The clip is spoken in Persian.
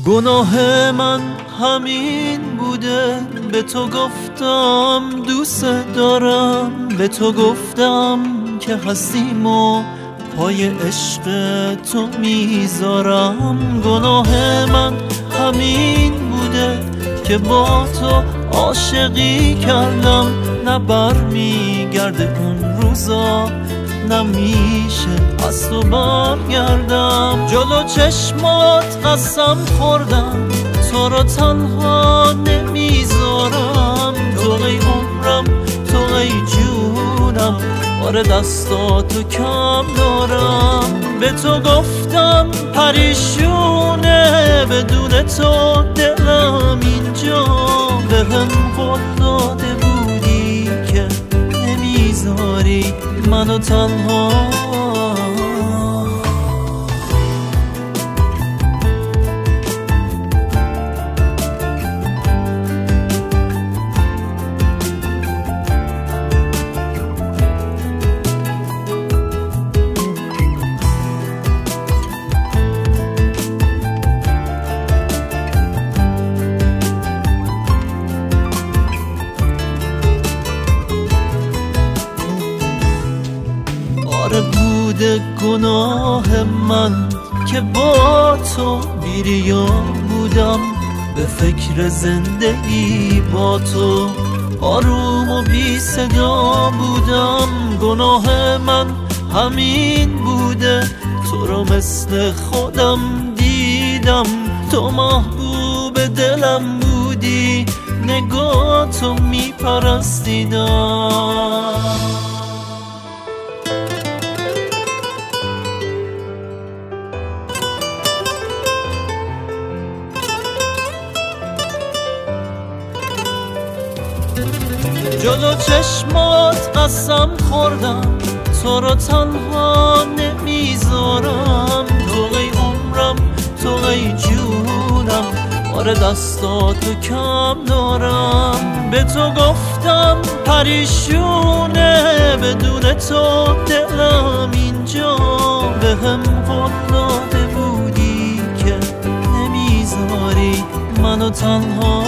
گناه من همین بوده، به تو گفتم دوست دارم، به تو گفتم که هستیم و پای عشق تو میذارم. گناه من همین بوده که با تو عاشقی کردم، نه بر میگرده اون روزا، نمیشه از تو برگردم. جلو چشمات قسم خوردم تو رو تنها نمیذارم، تو ای عمرم، تو ای جونم، آره دستاتو کم دارم. به تو گفتم پریشونه، بدون تو دلم اینجا، به هم قول داده بودی که نمیذاری منو تنها. آره بوده گناه من که با تو بیریا بودم، به فکر زندگی با تو آروم و بی صدا بودم. گناه من همین بوده، تو رو مثل خودم دیدم، تو محبوب دلم بودی، نگاه تو میپرستیدم. جلو چشمات قسم خوردم تو رو تنها نمیذارم، تو ای عمرم، تو ای جونم، آره دستاتو کم دارم. به تو گفتم پریشونه، بدون تو دلم اینجا، به هم قول داده بودی که نمیذاری منو تنها.